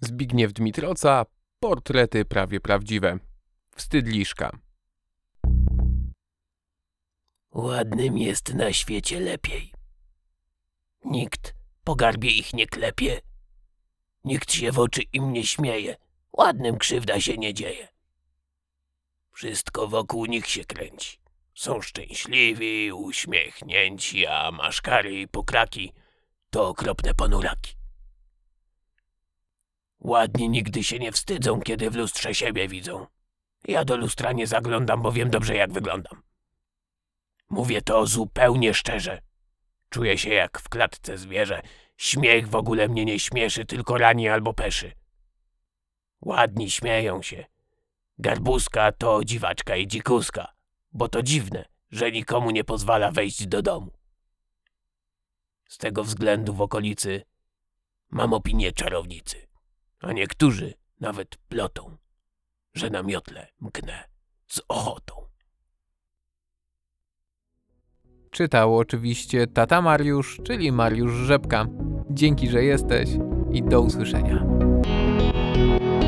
Zbigniew Dmitroca, portrety prawie prawdziwe. Wstydliszka. Ładnym jest na świecie lepiej. Nikt po garbie ich nie klepie. Nikt się w oczy im nie śmieje. Ładnym krzywda się nie dzieje. Wszystko wokół nich się kręci. Są szczęśliwi, uśmiechnięci, a maszkary i pokraki to okropne ponuraki. Ładni nigdy się nie wstydzą, kiedy w lustrze siebie widzą. Ja do lustra nie zaglądam, bo wiem dobrze, jak wyglądam. Mówię to zupełnie szczerze. Czuję się jak w klatce zwierzę. Śmiech w ogóle mnie nie śmieszy, tylko rani albo peszy. Ładni śmieją się. Garbuska to dziwaczka i dzikuska, bo to dziwne, że nikomu nie pozwala wejść do domu. Z tego względu w okolicy mam opinię czarownicy, a niektórzy nawet plotą, że na miotle mknę z ochotą. Czytał oczywiście tata Mariusz, czyli Mariusz Rzepka. Dzięki, że jesteś i do usłyszenia.